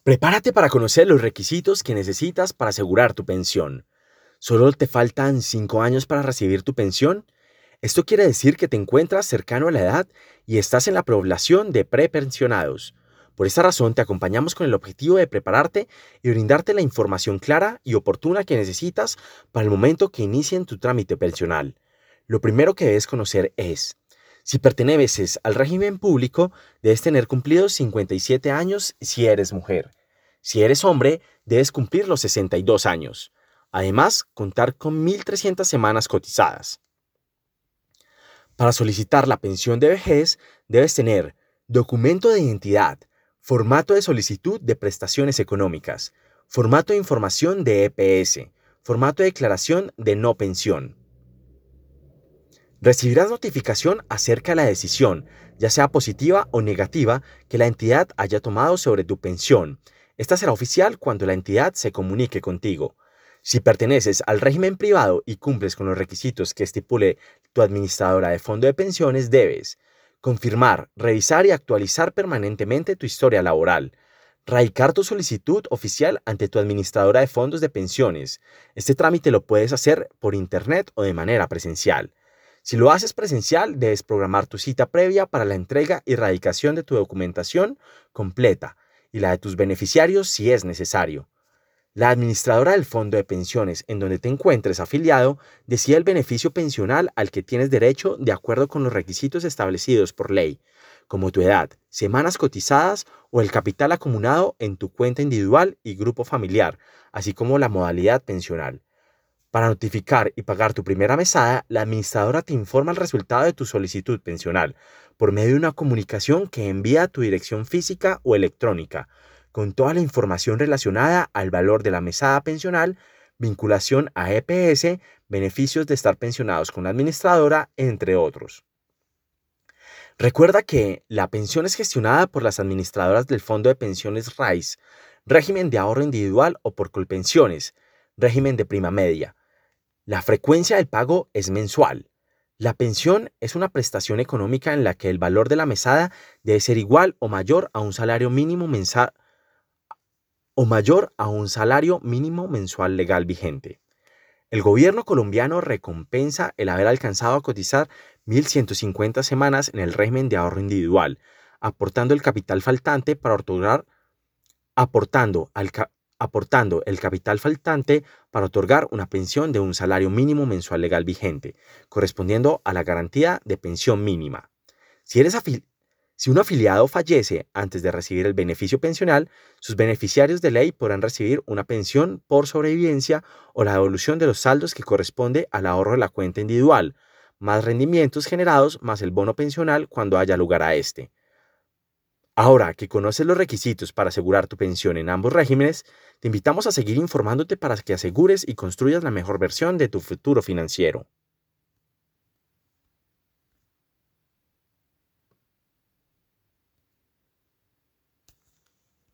Prepárate para conocer los requisitos que necesitas para asegurar tu pensión. ¿Solo te faltan 5 años para recibir tu pensión? Esto quiere decir que te encuentras cercano a la edad y estás en la población de prepensionados. Por esta razón te acompañamos con el objetivo de prepararte y brindarte la información clara y oportuna que necesitas para el momento que inicien tu trámite pensional. Lo primero que debes conocer es: si perteneces al régimen público, debes tener cumplidos 57 años si eres mujer. Si eres hombre, debes cumplir los 62 años. Además, contar con 1.300 semanas cotizadas. Para solicitar la pensión de vejez, debes tener documento de identidad, formato de solicitud de prestaciones económicas, formato de información de EPS, formato de declaración de no pensión. Recibirás notificación acerca de la decisión, ya sea positiva o negativa, que la entidad haya tomado sobre tu pensión. Esta será oficial cuando la entidad se comunique contigo. Si perteneces al régimen privado y cumples con los requisitos que estipule tu administradora de fondo de pensiones, debes confirmar, revisar y actualizar permanentemente tu historia laboral, radicar tu solicitud oficial ante tu administradora de fondos de pensiones. Este trámite lo puedes hacer por internet o de manera presencial. Si lo haces presencial, debes programar tu cita previa para la entrega y radicación de tu documentación completa y la de tus beneficiarios si es necesario. La administradora del fondo de pensiones en donde te encuentres afiliado decide el beneficio pensional al que tienes derecho de acuerdo con los requisitos establecidos por ley, como tu edad, semanas cotizadas o el capital acumulado en tu cuenta individual y grupo familiar, así como la modalidad pensional. Para notificar y pagar tu primera mesada, la administradora te informa el resultado de tu solicitud pensional por medio de una comunicación que envía a tu dirección física o electrónica, con toda la información relacionada al valor de la mesada pensional, vinculación a EPS, beneficios de estar pensionados con la administradora, entre otros. Recuerda que la pensión es gestionada por las administradoras del Fondo de Pensiones RAIS, régimen de ahorro individual o por Colpensiones, régimen de prima media. La frecuencia del pago es mensual. La pensión es una prestación económica en la que el valor de la mesada debe ser igual o mayor a un salario mínimo mensual legal vigente. El gobierno colombiano recompensa el haber alcanzado a cotizar 1.150 semanas en el régimen de ahorro individual, aportando el capital faltante para otorgar una pensión de un salario mínimo mensual legal vigente, correspondiendo a la garantía de pensión mínima. Si un afiliado fallece antes de recibir el beneficio pensional, sus beneficiarios de ley podrán recibir una pensión por sobrevivencia o la devolución de los saldos que corresponde al ahorro de la cuenta individual, más rendimientos generados más el bono pensional cuando haya lugar a este. Ahora que conoces los requisitos para asegurar tu pensión en ambos regímenes, te invitamos a seguir informándote para que asegures y construyas la mejor versión de tu futuro financiero.